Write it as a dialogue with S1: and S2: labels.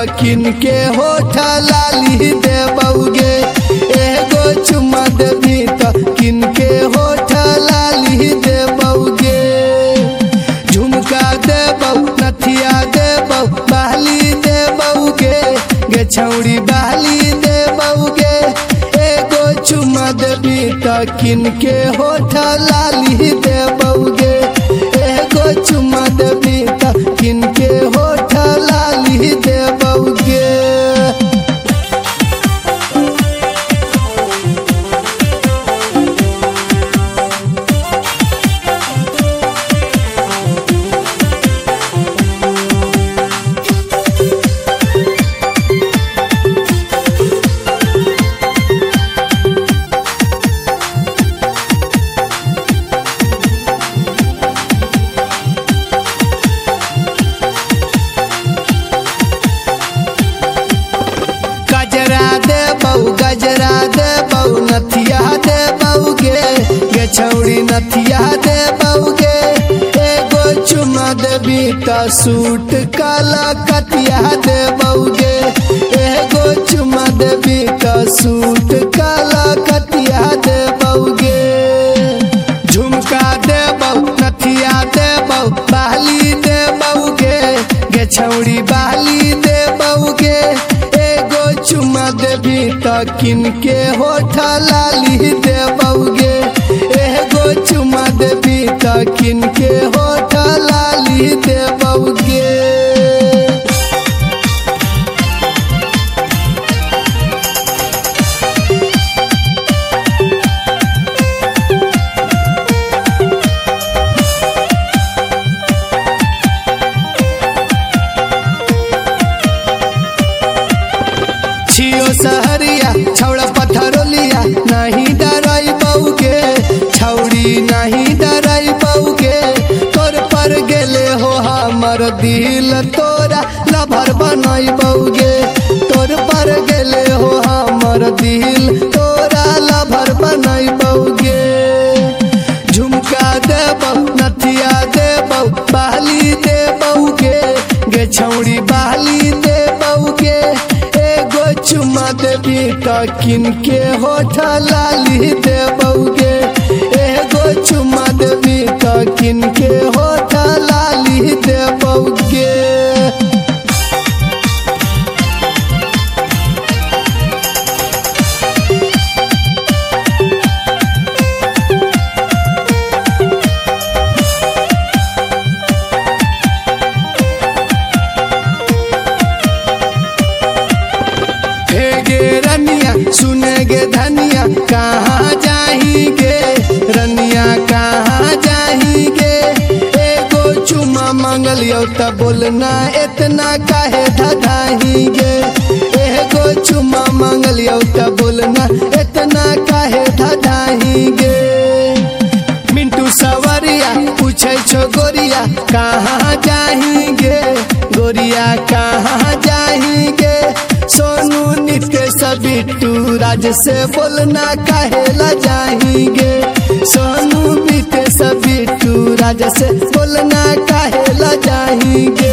S1: किन के होठ लाली देबौगे। एगो चुमा देबी तो किन के होठ लाली देबौगे। झुमका देबौ नथिया देबौ बाली देबौगे गे छौड़ी बाली देबौगे। एगो चुमा देबी तो किन के होठ लाली देबौगे। एगो चुमा देबी तो किन के होठ लाली देबौगे। गजरा देबौ नथिया देबौगे गे छौड़ी नथिया देबौगे। एगो चुमा देबी तो सूट काला कतिया देबौगे। एगो चुमा देबी तो सूट काला कतिया देबौगे। झुमका देबौ नथिया देबौ बाली देबौगे गे छौड़ी बाली देबौगे। एगो चुमा देबी तो किन के होठ लाली देबौगे। एगो चुमा देबी तो किन के होठ लाली देबौगे। छियो सहरिया छौड़ा पथरोलिया नहीं डराई बौगे। छौड़ी नहीं डराई बौगे। तोर पर गेले हो हमर दिल तोरा लभर बनाई बौगे। तोर पर गेले हो हमर दिल तोरा लभर बनाई बौगे। झुमका देबौ नथिया देबौ बाली देबौगे गे छौड़ी बाली देबौगे। एगो चुमा देबी तो किन के होठ लाली देबौगे। एगो चुमा देबी तो किन के होठ लाली देबौगे। सुनेगे धनिया कहाँ जाएंगे रनिया कहाँ जाएंगे। एगो चुमा मांगलियो तो बोलना इतना काहे धधाएंगे। एगो चुमा मांगलियो तो बोलना इतना काहे धधाएंगे। मिंटू सवरिया पूछे छो गोरिया कहाँ जाएंगे गोरिया कहाँ जाएंगे। सोनू नितेश बिट्टू राज से बोलना काहेला जाएंगे। सोनू नितेश बिट्टू राज से बोलना काहेला जाएंगे।